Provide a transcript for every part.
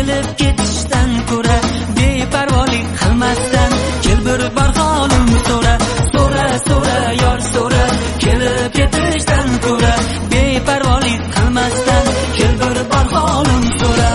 kelib ketishdan ko'ra beparvolik qilmasdan kel bir bor holim so'ra so'ra so'ra yor so'ra kelib ketishdan ko'ra beparvolik qilmasdan kel bir bor holim so'ra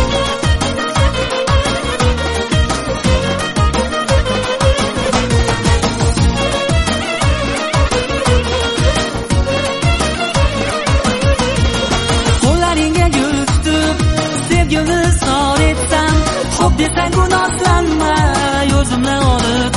desang gunohlanma o'zimdan olib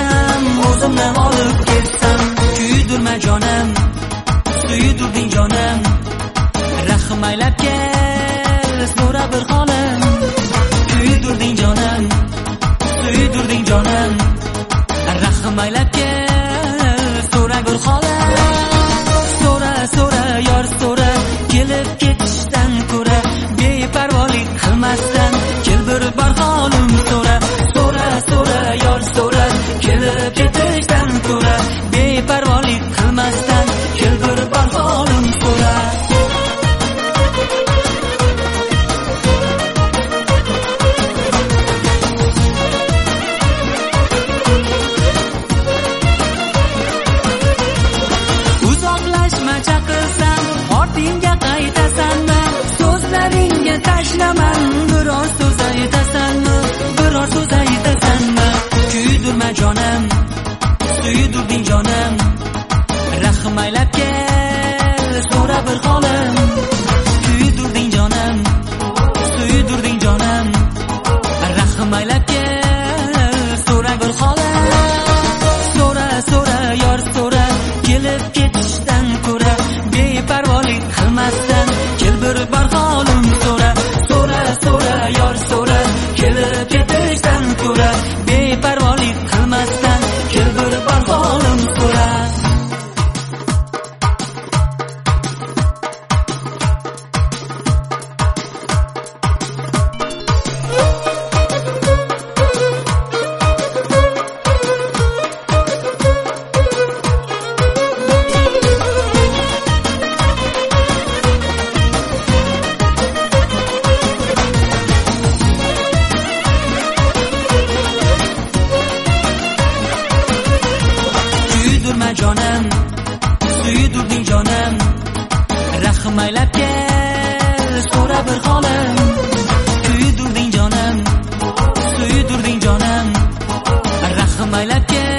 ketsam kuydirma jonim suydirding jonim rahm aylab kel so'ra bir holim kuydirding jonim suydirding jonim rahm aylab kel so'ra bir holim so'ra so'ra yor so'ra kelib ketishdan ko'ra beparvolik qilmasdan kel bir bor holim so'ra so'ra so'ra yor so'ra kelib ketishdan ko'ra beparvolik qilmasdan kel bir bor holim so'ra uzoqlashma chaqirsam ortingga qaytasanmi so'zlaringga tashlaman biror so'z aytasanmi kuydirma jonim suydirding jonim rahm aylab kel so'ra bir holim kuydirding jonim suydirding jonim rahm aylab kel so'ra bir holim so'ra so'ra yor so'ra kelib ketishdan ko'ra beparvolik qilmasdan kel bir bor holim so'ra so'ra so'ra yor so'ra kelib ketishdan ko'ra beparvolik qilmasdan kel bir bor holim so'ra jonim suydirding jonim rahm aylab kel so'ra bir holim kuydirding jonim suydirding jonim rahm aylab kel